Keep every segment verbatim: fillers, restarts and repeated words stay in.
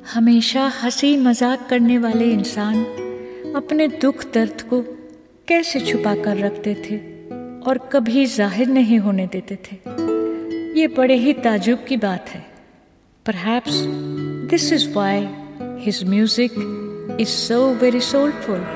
हमेशा हंसी मजाक करने वाले इंसान अपने दुख दर्द को कैसे छुपा कर रखते थे और कभी जाहिर नहीं होने देते थे। ये बड़े ही ताजुब की बात है। Perhaps this is why his music is so very soulful.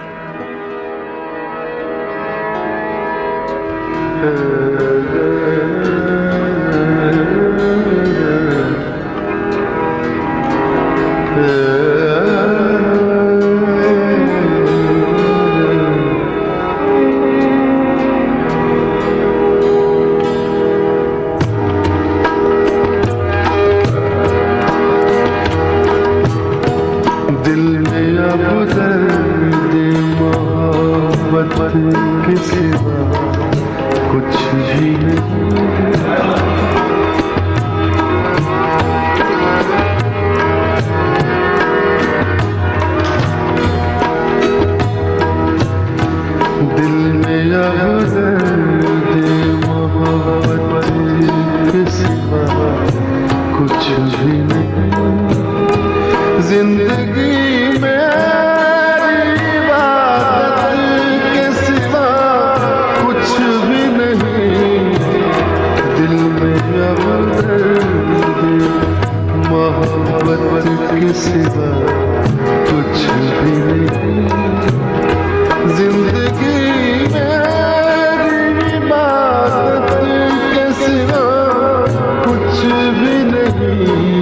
दिल में अब दर्द मोहब्बत के सिवा कुछ भी नहीं। दिल में अब दर्द मोहब्बत के सिवा कुछ भी नहीं। जिंदगी मेरी इबादत के सिवा कुछ भी नहीं। दिल में अब दर्द मोहब्बत के सिवा कुछ भी नहीं। जिंदगी मेरी इबादत के सिवा कुछ भी नहीं।